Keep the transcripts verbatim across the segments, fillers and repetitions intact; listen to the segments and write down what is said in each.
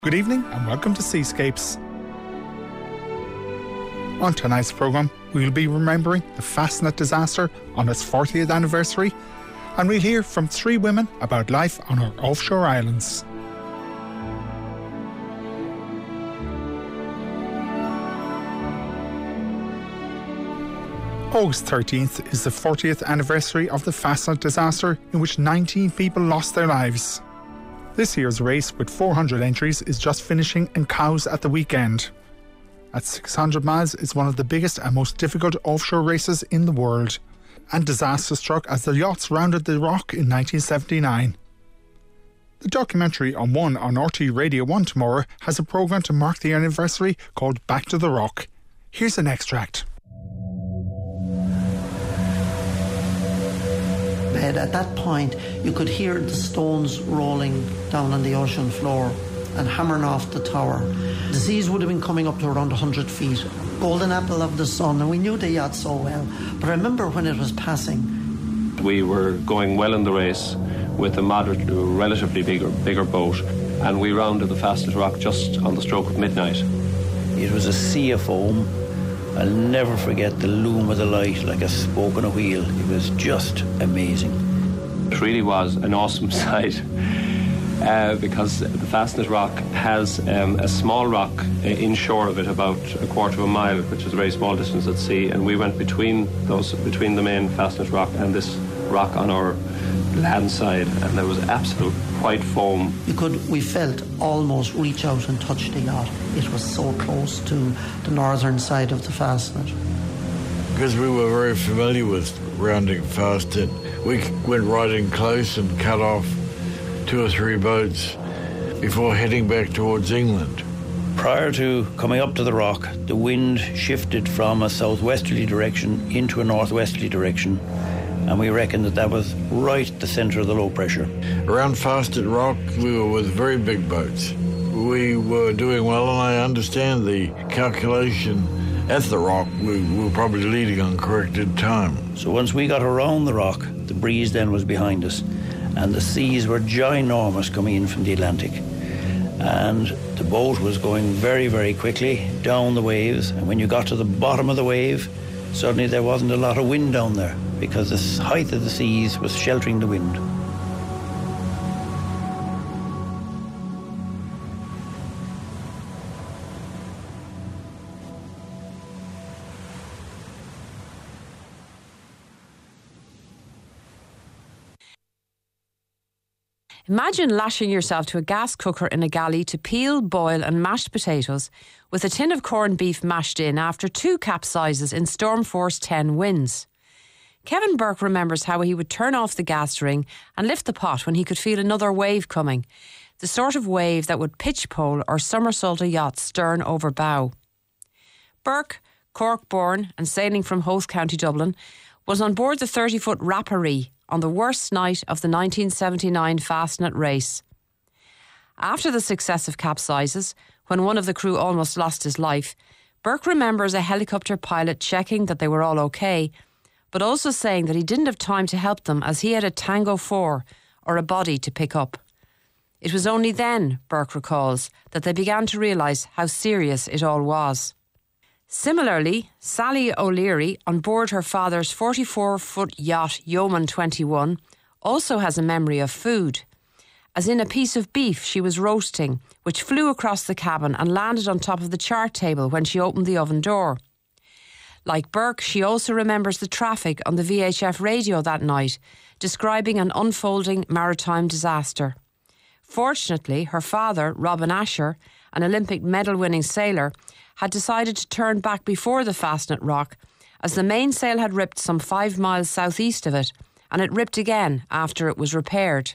Good evening and welcome to Seascapes. On tonight's programme, we will be remembering the Fastnet disaster on its fortieth anniversary, and we'll hear from three women about life on our offshore islands. August thirteenth is the fortieth anniversary of the Fastnet disaster, in which nineteen people lost their lives. This year's race, with four hundred entries, is just finishing in Cowes at the weekend. At six hundred miles, it's one of the biggest and most difficult offshore races in the world, and disaster struck as the yachts rounded the rock in nineteen seventy-nine. The documentary on One on R T Radio one tomorrow has a programme to mark the anniversary called Back to the Rock. Here's an extract. At that point, you could hear the stones rolling down on the ocean floor and hammering off the tower. The seas would have been coming up to around one hundred feet. Golden apple of the sun, and we knew the yacht so well. But I remember when it was passing. We were going well in the race with a moderate, relatively bigger, bigger boat, and we rounded the Fastnet rock just on the stroke of midnight. It was a sea of foam. I'll never forget the loom of the light like a spoke on a wheel. It was just amazing. It really was an awesome sight uh, because the Fastnet rock has um, a small rock inshore of it, about a quarter of a mile, which is a very small distance at sea, and we went between those, between the main Fastnet rock and this rock on our land side, and there was absolute white foam. You could, we felt, almost reach out and touch the yacht. It was so close to the northern side of the Fastnet. Because we were very familiar with rounding Fastnet, we went right in close and cut off two or three boats before heading back towards England. Prior to coming up to the rock, the wind shifted from a southwesterly direction into a northwesterly direction, and we reckoned that that was right at the centre of the low pressure. Around Fastnet Rock, we were with very big boats. We were doing well, and I understand the calculation at the rock, we were probably leading on corrected time. So once we got around the rock, the breeze then was behind us, and the seas were ginormous coming in from the Atlantic. And the boat was going very, very quickly down the waves, and when you got to the bottom of the wave, suddenly there wasn't a lot of wind down there, because the height of the seas was sheltering the wind. Imagine lashing yourself to a gas cooker in a galley to peel, boil and mash potatoes with a tin of corned beef mashed in after two capsizes in Storm Force ten winds. Kevin Burke remembers how he would turn off the gas ring and lift the pot when he could feel another wave coming, the sort of wave that would pitch pole or somersault a yacht stern over bow. Burke, Cork-born and sailing from Howth, County Dublin, was on board the thirty-foot Rapparee on the worst night of the nineteen seventy-nine Fastnet race. After the successive capsizes, when one of the crew almost lost his life, Burke remembers a helicopter pilot checking that they were all okay, but also saying that he didn't have time to help them as he had a Tango four, or a body, to pick up. It was only then, Burke recalls, that they began to realise how serious it all was. Similarly, Sally O'Leary, on board her father's forty-four-foot yacht Yeoman twenty-one, also has a memory of food, as in a piece of beef she was roasting, which flew across the cabin and landed on top of the chart table when she opened the oven door. Like Burke, she also remembers the traffic on the V H F radio that night, describing an unfolding maritime disaster. Fortunately, her father, Robin Asher, an Olympic medal-winning sailor, had decided to turn back before the Fastnet rock, as the mainsail had ripped some five miles southeast of it, and it ripped again after it was repaired.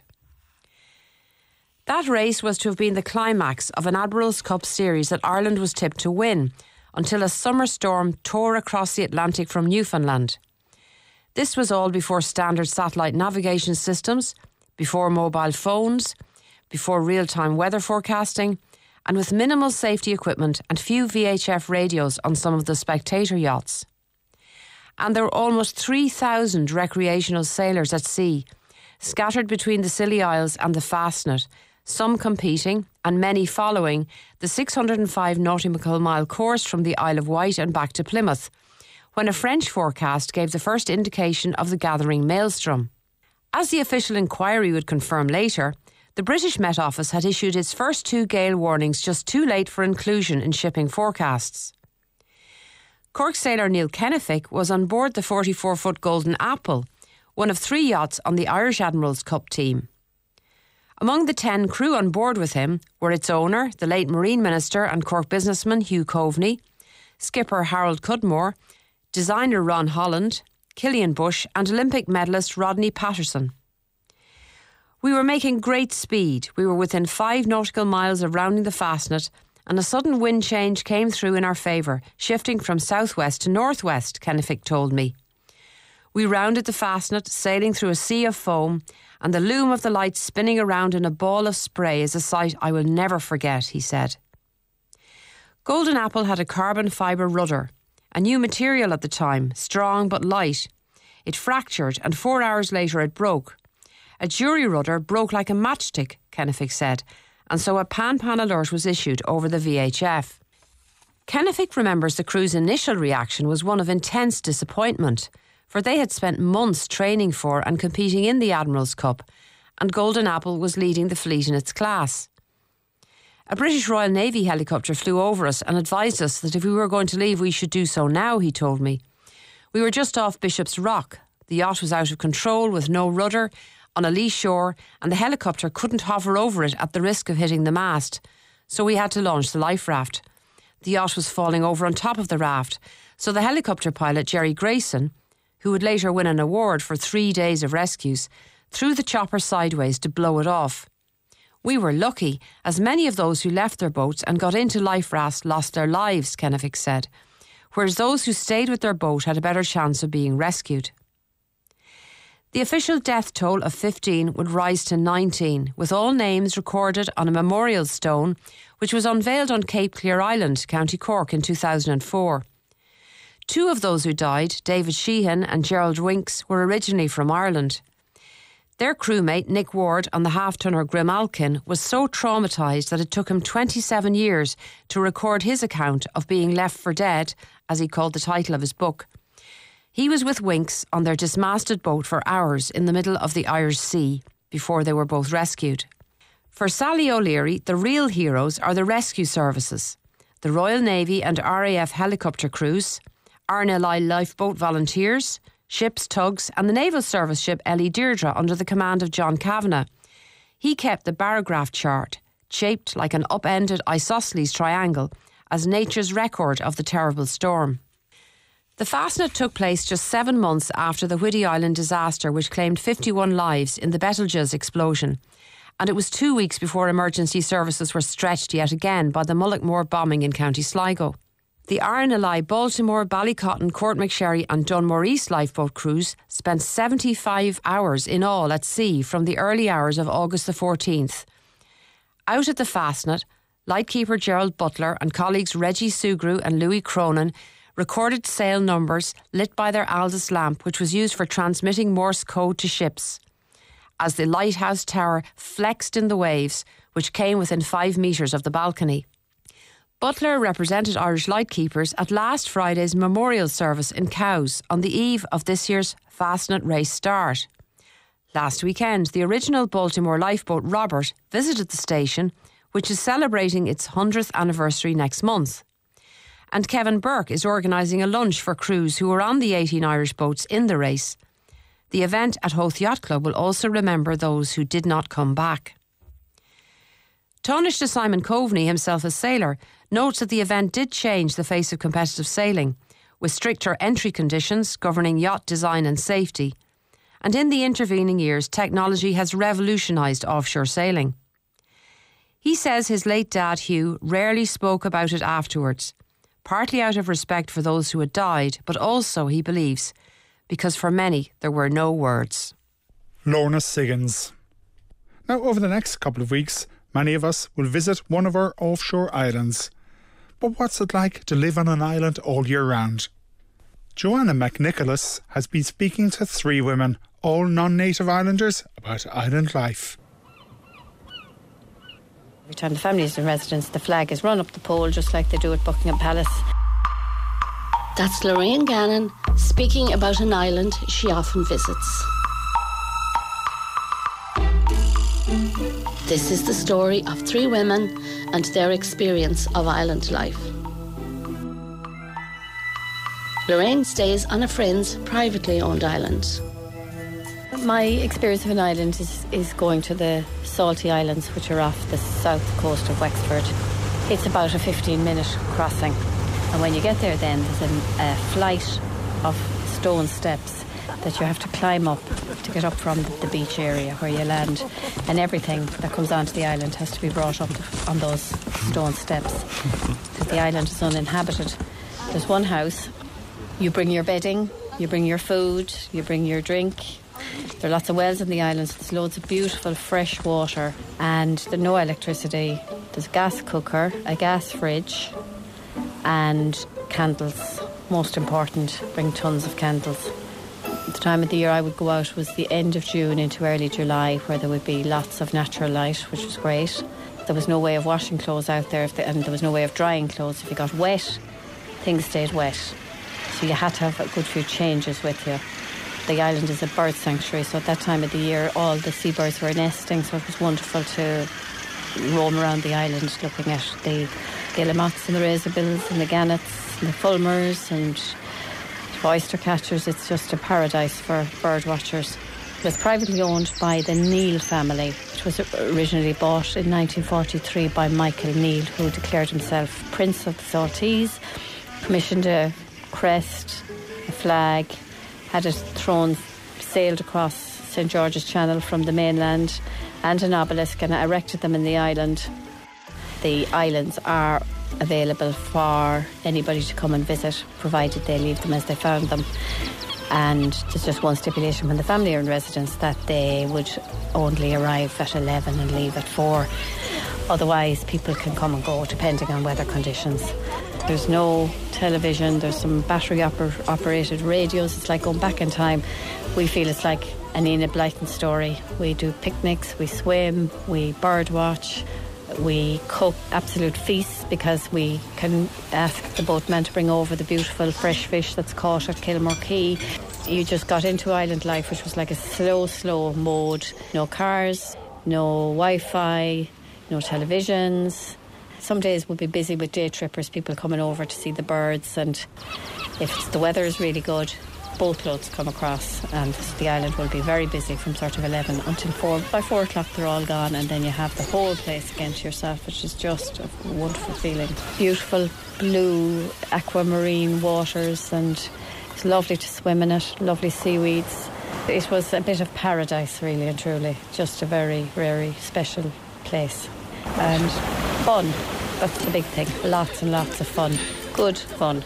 That race was to have been the climax of an Admiral's Cup series that Ireland was tipped to win, until a summer storm tore across the Atlantic from Newfoundland. This was all before standard satellite navigation systems, before mobile phones, before real-time weather forecasting, and with minimal safety equipment and few V H F radios on some of the spectator yachts. And there were almost three thousand recreational sailors at sea, scattered between the Scilly Isles and the Fastnet, some competing and many following, the six hundred five nautical mile course from the Isle of Wight and back to Plymouth, when a French forecast gave the first indication of the gathering maelstrom. As the official inquiry would confirm later, the British Met Office had issued its first two gale warnings just too late for inclusion in shipping forecasts. Cork sailor Neil Kennefick was on board the forty-four foot Golden Apple, one of three yachts on the Irish Admiral's Cup team. Among the ten crew on board with him were its owner, the late Marine Minister and Cork businessman Hugh Coveney, skipper Harold Cudmore, designer Ron Holland, Killian Bush and Olympic medalist Rodney Patterson. We were making great speed. We were within five nautical miles of rounding the Fastnet, and a sudden wind change came through in our favour, shifting from southwest to northwest, Kennefick told me. We rounded the Fastnet, sailing through a sea of foam, and the loom of the lights spinning around in a ball of spray is a sight I will never forget, he said. Golden Apple had a carbon fibre rudder, a new material at the time, strong but light. It fractured, and four hours later it broke. A jury rudder broke like a matchstick, Kennefick said, and so a pan-pan alert was issued over the V H F. Kennefick remembers the crew's initial reaction was one of intense disappointment, for they had spent months training for and competing in the Admiral's Cup, and Golden Apple was leading the fleet in its class. A British Royal Navy helicopter flew over us and advised us that if we were going to leave we should do so now, he told me. We were just off Bishop's Rock. The yacht was out of control with no rudder, on a lee shore, and the helicopter couldn't hover over it at the risk of hitting the mast, so we had to launch the life raft. The yacht was falling over on top of the raft, so the helicopter pilot Jerry Grayson, who would later win an award for three days of rescues, threw the chopper sideways to blow it off. We were lucky, as many of those who left their boats and got into life rafts lost their lives, Kennefick said, whereas those who stayed with their boat had a better chance of being rescued. The official death toll of fifteen would rise to nineteen, with all names recorded on a memorial stone which was unveiled on Cape Clear Island, County Cork, in two thousand four. Two of those who died, David Sheehan and Gerald Winks, were originally from Ireland. Their crewmate, Nick Ward, on the half-tonner Grimalkin, was so traumatised that it took him twenty-seven years to record his account of being left for dead, as he called the title of his book. He was with Winks on their dismasted boat for hours in the middle of the Irish Sea before they were both rescued. For Sally O'Leary, the real heroes are the rescue services, the Royal Navy and R A F helicopter crews, R N L I lifeboat volunteers, ships, tugs and the naval service ship Ellie Deirdre under the command of John Kavanagh. He kept the barograph chart, shaped like an upended isosceles triangle, as nature's record of the terrible storm. The Fastnet took place just seven months after the Whiddy Island disaster, which claimed fifty-one lives in the Betelgeuse explosion, and it was two weeks before emergency services were stretched yet again by the Mullaghmore bombing in County Sligo. The R N L I Baltimore, Ballycotton, Courtmacsherry and Dunmore East lifeboat crews spent seventy-five hours in all at sea from the early hours of August the fourteenth. Out at the Fastnet, lightkeeper Gerald Butler and colleagues Reggie Sugru and Louis Cronin recorded sail numbers lit by their Aldous lamp, which was used for transmitting Morse code to ships, as the lighthouse tower flexed in the waves, which came within five metres of the balcony. Butler represented Irish lightkeepers at last Friday's memorial service in Cowes on the eve of this year's Fastnet race start. Last weekend, the original Baltimore lifeboat Robert visited the station, which is celebrating its hundredth anniversary next month. And Kevin Burke is organising a lunch for crews who were on the eighteen Irish boats in the race. The event at Howth Yacht Club will also remember those who did not come back. Taoiseach Simon Coveney, himself a sailor, notes that the event did change the face of competitive sailing, with stricter entry conditions governing yacht design and safety. And in the intervening years, technology has revolutionised offshore sailing. He says his late dad, Hugh, rarely spoke about it afterwards, partly out of respect for those who had died, but also, he believes, because for many there were no words. Lorna Siggins. Now, over the next couple of weeks, many of us will visit one of our offshore islands. But what's it like to live on an island all year round? Joanna McNicholas has been speaking to three women, all non-native islanders, about island life. Every time the family is in residence, the flag is run up the pole just like they do at Buckingham Palace. That's Lorraine Gannon speaking about an island she often visits. This is the story of three women and their experience of island life. Lorraine stays on a friend's privately owned island. My experience of an island is, is going to the Salty Islands, which are off the south coast of Wexford. It's about a fifteen minute crossing. And when you get there then, there's a, a flight of stone steps that you have to climb up to get up from the beach area where you land. And everything that comes onto the island has to be brought up on those stone steps because the island is uninhabited. There's one house. You bring your bedding, you bring your food, you bring your drink. There are lots of wells on the island, so there's loads of beautiful fresh water, and there's no electricity. There's a gas cooker, a gas fridge, and candles. Most important, bring tons of candles. The time of the year I would go out was the end of June into early July, where there would be lots of natural light, which was great. There was no way of washing clothes out there, if they, and there was no way of drying clothes. If you got wet, things stayed wet. So you had to have a good few changes with you. The island is a bird sanctuary, so at that time of the year all the seabirds were nesting, so it was wonderful to roam around the island looking at the guillemots and the razorbills and the gannets and the fulmars and oyster catchers. It's just a paradise for bird watchers. It was privately owned by the Neil family, which was originally bought in nineteen forty-three by Michael Neil, who declared himself Prince of the Saltees, commissioned a crest, a flag, had it thrown, sailed across Saint George's Channel from the mainland, and an obelisk, and erected them in the island. The islands are available for anybody to come and visit, provided they leave them as they found them. And there's just one stipulation: when the family are in residence, that they would only arrive at eleven and leave at four. Otherwise, people can come and go depending on weather conditions. There's no television, there's some battery oper- operated radios. It's like going back in time. We feel it's like an Enid Blyton story. We do picnics, we swim, we bird watch, we cook absolute feasts because we can ask the boatman to bring over the beautiful fresh fish that's caught at Kilmore Quay. You just got into island life, which was like a slow, slow mode. No cars, no Wi-Fi, no televisions. Some days we'll be busy with day trippers, people coming over to see the birds, and if it's, the weather is really good, boatloads come across, and the island will be very busy from sort of eleven until four. By four o'clock they're all gone, and then you have the whole place again to yourself, which is just a wonderful feeling. Beautiful blue aquamarine waters, and it's lovely to swim in it, lovely seaweeds. It was a bit of paradise, really and truly. Just a very, very special place. And fun, that's the big thing. Lots and lots of fun. Good fun.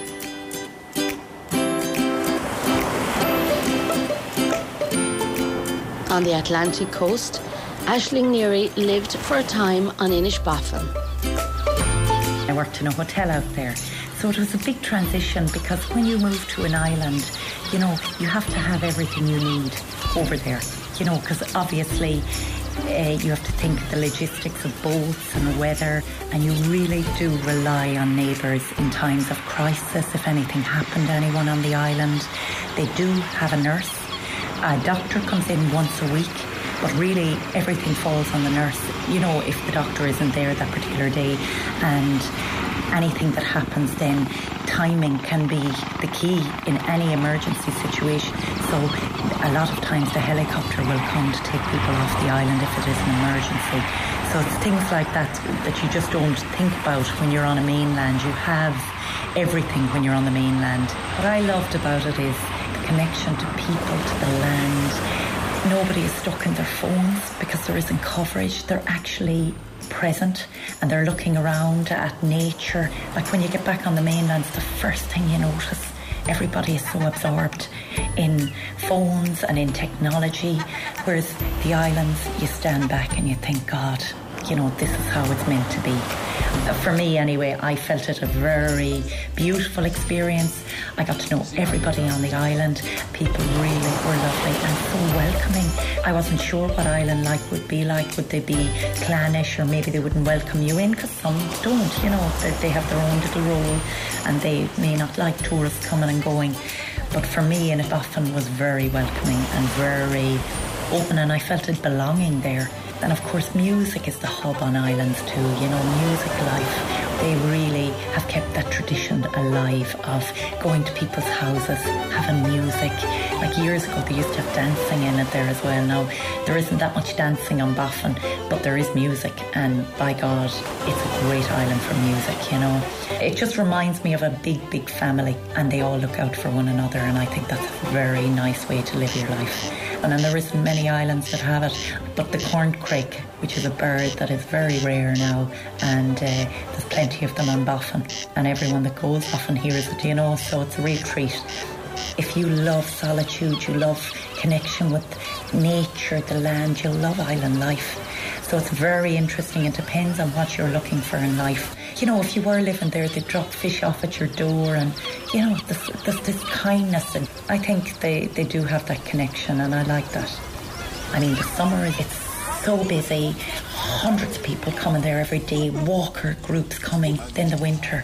On the Atlantic coast, Aisling Neary lived for a time on Inishbofin. I worked in a hotel out there, so it was a big transition, because when you move to an island, you know, you have to have everything you need over there, you know, because obviously uh, you have to think of the logistics of boats and weather, and you really do rely on neighbours in times of crisis. If anything happened to anyone on the island, they do have a nurse. A doctor comes in once a week, but really everything falls on the nurse, you know, if the doctor isn't there that particular day. And anything that happens then, timing can be the key in any emergency situation. So a lot of times the helicopter will come to take people off the island if it is an emergency. So it's things like that that you just don't think about when you're on a mainland. You have everything when you're on the mainland. What I loved about it is the connection to people, to the land. Nobody is stuck in their phones because there isn't coverage. They're actually present and they're looking around at nature. Like when you get back on the mainland, it's the first thing you notice. Everybody is so absorbed in phones and in technology, whereas the islands, you stand back and you think, God, you know, this is how it's meant to be. For me anyway, I felt it a very beautiful experience. I got to know everybody on the island. People really were lovely and so welcoming. I wasn't sure what island life would be like. Would they be clannish, or maybe they wouldn't welcome you in, because some don't, you know, they, they have their own little role and they may not like tourists coming and going. But for me, Innisboffin was very welcoming and very open, and I felt it belonging there. And of course, music is the hub on islands too, you know, music life. They really have kept that tradition alive of going to people's houses, having music. Like years ago, they used to have dancing in it there as well. Now, there isn't that much dancing on Boffin, but there is music, and by God, it's a great island for music, you know. It just reminds me of a big, big family, and they all look out for one another, and I think that's a very nice way to live your life. And then there isn't many islands that have it, but the corncrake, which is a bird that is very rare now, and uh, there's plenty of them on Boffin, and everyone that goes often hears it, you know, so it's a real treat. If you love solitude, you love connection with nature, the land, you'll love island life. So it's very interesting. It depends on what you're looking for in life. You know, if you were living there, they'd drop fish off at your door, and, you know, there's, there's this kindness. And I think they, they do have that connection, and I like that. I mean, the summer, it's so busy. Hundreds of people coming there every day, walker groups coming. Then the winter,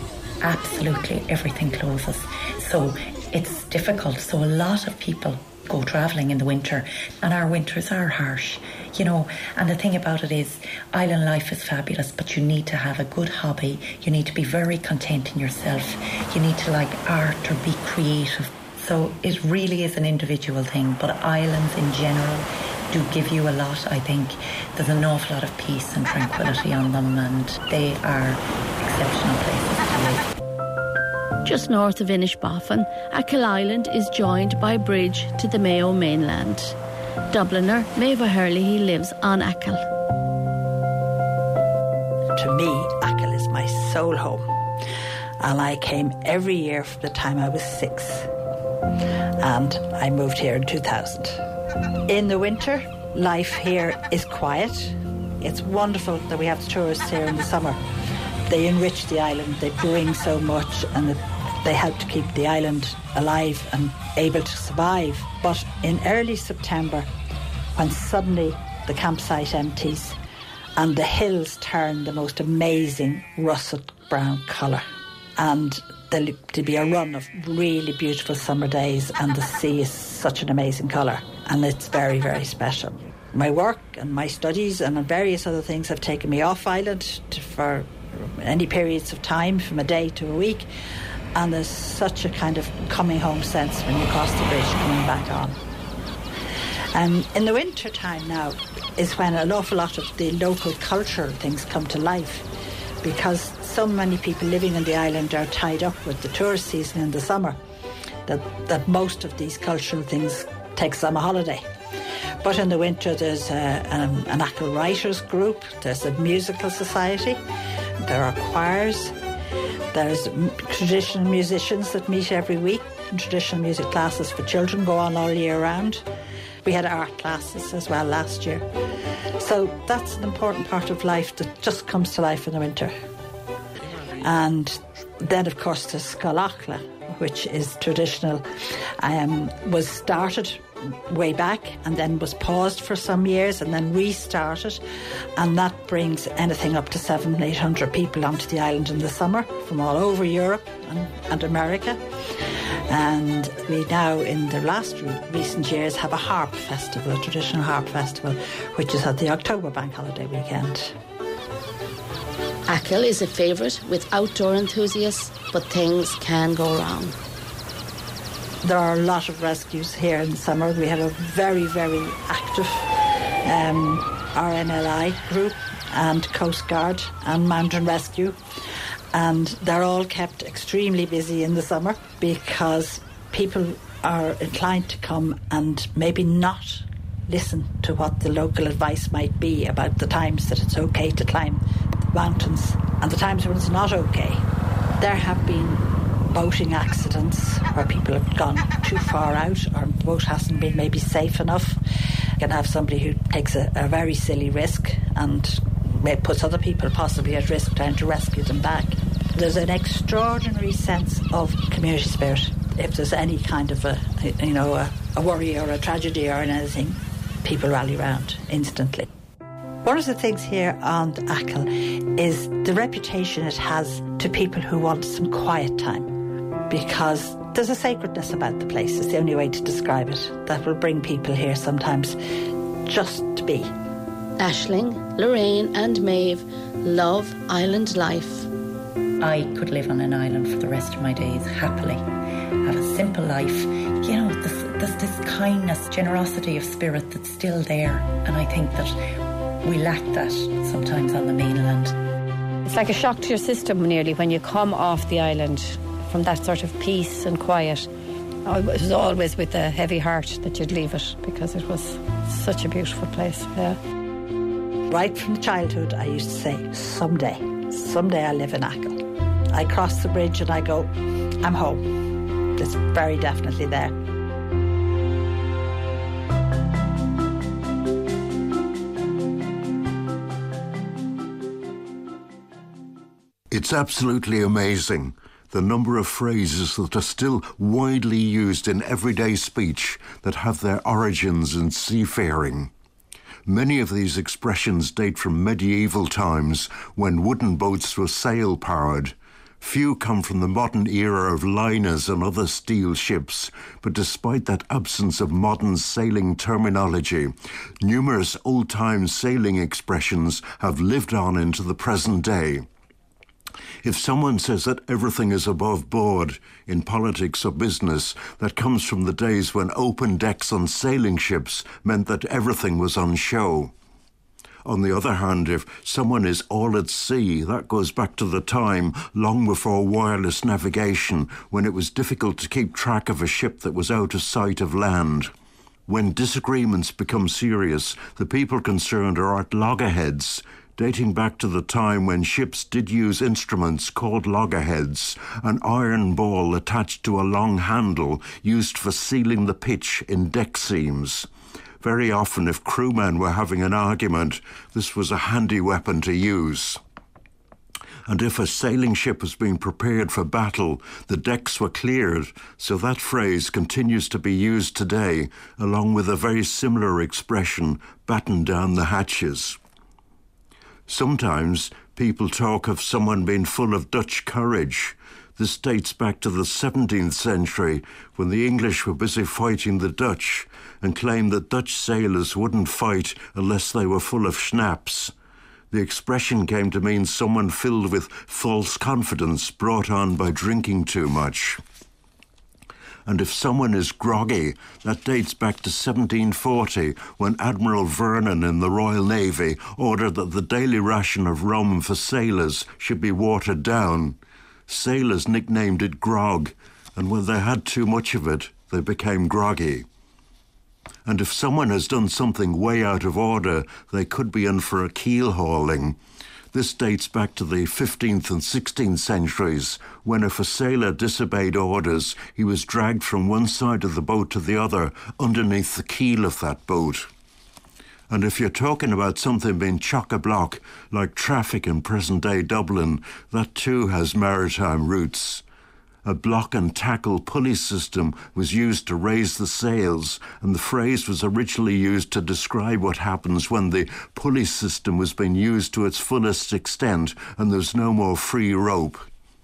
absolutely everything closes. So it's difficult. So a lot of people go travelling in the winter, and our winters are harsh, you know. And the thing about it is, island life is fabulous, but you need to have a good hobby. You need to be very content in yourself. You need to like art or be creative. So it really is an individual thing, but islands in general do give you a lot, I think. There's an awful lot of peace and tranquility on them, and they are exceptional places to live. Just north of Innisboffin, Achill Island is joined by a bridge to the Mayo mainland. Dubliner Maeva Hurley lives on Achill. To me, Achill is my soul home, and I came every year from the time I was six, and I moved here in two thousand. In the winter, life here is quiet. It's wonderful that we have the tourists here in the summer. They enrich the island, they bring so much, and they help to keep the island alive and able to survive. But in early September, when suddenly the campsite empties and the hills turn the most amazing russet brown colour, and there'll be a run of really beautiful summer days, and the sea is such an amazing colour, and it's very, very special. My work and my studies and various other things have taken me off island to, for any periods of time, from a day to a week, and there's such a kind of coming home sense when you cross the bridge coming back on. And in the winter time now is when an awful lot of the local cultural things come to life, because so many people living on the island are tied up with the tourist season in the summer that, that most of these cultural things take summer holiday. But in the winter there's a, an, an Achill Writers group, there's a musical society, there are choirs, there's traditional musicians that meet every week, and traditional music classes for children go on all year round. We had art classes as well last year. So that's an important part of life that just comes to life in the winter. And then, of course, there's Scollachla, which is traditional, um, was started way back and then was paused for some years and then restarted, and that brings anything up to seven, eight hundred people onto the island in the summer from all over Europe and, and America. And we now, in the last re- recent years, have a harp festival, a traditional harp festival, which is at the October bank holiday weekend. Achill is a favourite with outdoor enthusiasts, but things can go wrong. There are a lot of rescues here in the summer. We have a very, very active um, R N L I group and Coast Guard and Mountain Rescue. And they're all kept extremely busy in the summer because people are inclined to come and maybe not listen to what the local advice might be about the times that it's okay to climb the mountains and the times when it's not okay. There have been boating accidents where people have gone too far out, or the boat hasn't been maybe safe enough. You can have somebody who takes a, a very silly risk and it puts other people possibly at risk trying to rescue them back. There's an extraordinary sense of community spirit. If there's any kind of a, you know, a, a worry or a tragedy or anything, people rally round instantly. One of the things here on Achill is the reputation it has to people who want some quiet time, because there's a sacredness about the place, it's the only way to describe it, that will bring people here sometimes just to be. Aisling, Lorraine and Maeve love island life. I could live on an island for the rest of my days, happily. Have a simple life. You know, there's, there's this kindness, generosity of spirit that's still there, and I think that we lack that sometimes on the mainland. It's like a shock to your system nearly when you come off the island from that sort of peace and quiet. It was always with a heavy heart that you'd leave it, because it was such a beautiful place. Yeah. Right from childhood, I used to say, someday, someday I'll live in Achill. I cross the bridge and I go, I'm home. It's very definitely there. It's absolutely amazing, the number of phrases that are still widely used in everyday speech that have their origins in seafaring. Many of these expressions date from medieval times when wooden boats were sail-powered. Few come from the modern era of liners and other steel ships, but despite that absence of modern sailing terminology, numerous old-time sailing expressions have lived on into the present day. If someone says that everything is above board in politics or business, that comes from the days when open decks on sailing ships meant that everything was on show. On the other hand, if someone is all at sea, that goes back to the time long before wireless navigation, when it was difficult to keep track of a ship that was out of sight of land. When disagreements become serious, the people concerned are at loggerheads, dating back to the time when ships did use instruments called loggerheads, an iron ball attached to a long handle used for sealing the pitch in deck seams. Very often, if crewmen were having an argument, this was a handy weapon to use. And if a sailing ship was being prepared for battle, the decks were cleared, so that phrase continues to be used today, along with a very similar expression, batten down the hatches. Sometimes people talk of someone being full of Dutch courage. This dates back to the seventeenth century, when the English were busy fighting the Dutch, and claimed that Dutch sailors wouldn't fight unless they were full of schnapps. The expression came to mean someone filled with false confidence brought on by drinking too much. And if someone is groggy, that dates back to seventeen forty, when Admiral Vernon in the Royal Navy ordered that the daily ration of rum for sailors should be watered down. Sailors nicknamed it grog, and when they had too much of it, they became groggy. And if someone has done something way out of order, they could be in for a keel hauling. This dates back to the fifteenth and sixteenth centuries, when if a sailor disobeyed orders, he was dragged from one side of the boat to the other underneath the keel of that boat. And if you're talking about something being chock-a-block, like traffic in present-day Dublin, that too has maritime roots. A block and tackle pulley system was used to raise the sails, and the phrase was originally used to describe what happens when the pulley system was being used to its fullest extent and there's no more free rope.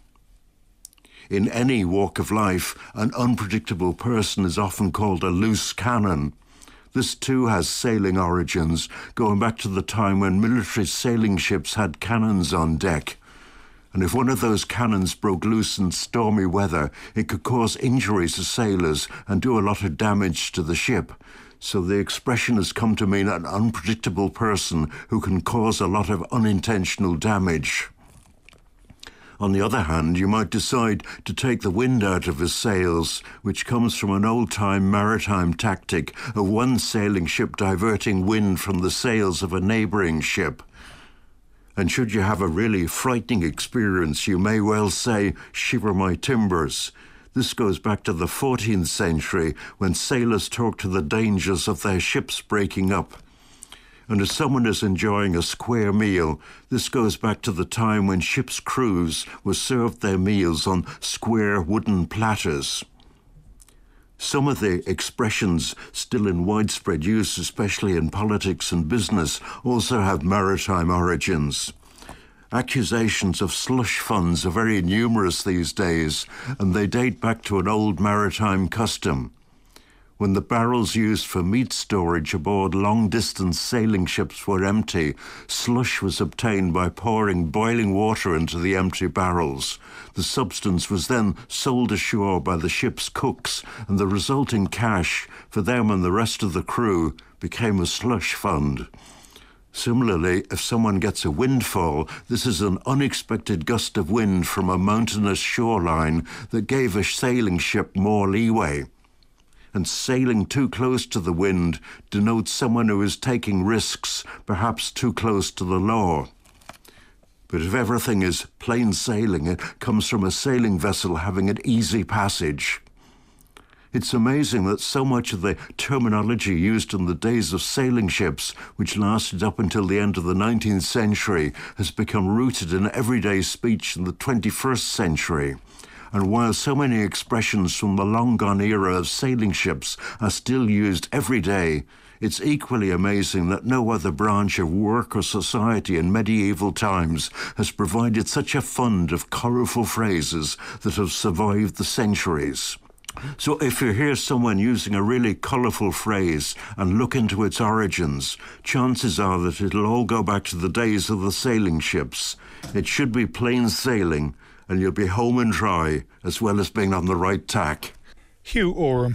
In any walk of life, an unpredictable person is often called a loose cannon. This too has sailing origins, going back to the time when military sailing ships had cannons on deck. And if one of those cannons broke loose in stormy weather, it could cause injuries to sailors and do a lot of damage to the ship. So the expression has come to mean an unpredictable person who can cause a lot of unintentional damage. On the other hand, you might decide to take the wind out of his sails, which comes from an old-time maritime tactic of one sailing ship diverting wind from the sails of a neighbouring ship. And should you have a really frightening experience, you may well say, "Shiver my timbers." This goes back to the fourteenth century, when sailors talked to the dangers of their ships breaking up. And as someone is enjoying a square meal, this goes back to the time when ships' crews were served their meals on square wooden platters. Some of the expressions still in widespread use, especially in politics and business, also have maritime origins. Accusations of slush funds are very numerous these days, and they date back to an old maritime custom. When the barrels used for meat storage aboard long-distance sailing ships were empty, slush was obtained by pouring boiling water into the empty barrels. The substance was then sold ashore by the ship's cooks, and the resulting cash for them and the rest of the crew became a slush fund. Similarly, if someone gets a windfall, this is an unexpected gust of wind from a mountainous shoreline that gave a sailing ship more leeway. And sailing too close to the wind denotes someone who is taking risks, perhaps too close to the law. But if everything is plain sailing, it comes from a sailing vessel having an easy passage. It's amazing that so much of the terminology used in the days of sailing ships, which lasted up until the end of the nineteenth century, has become rooted in everyday speech in the twenty-first century. And while so many expressions from the long-gone era of sailing ships are still used every day, it's equally amazing that no other branch of work or society in medieval times has provided such a fund of colourful phrases that have survived the centuries. So if you hear someone using a really colourful phrase and look into its origins, chances are that it'll all go back to the days of the sailing ships. It should be plain sailing, and you'll be home and dry, as well as being on the right tack. Hugh Oram.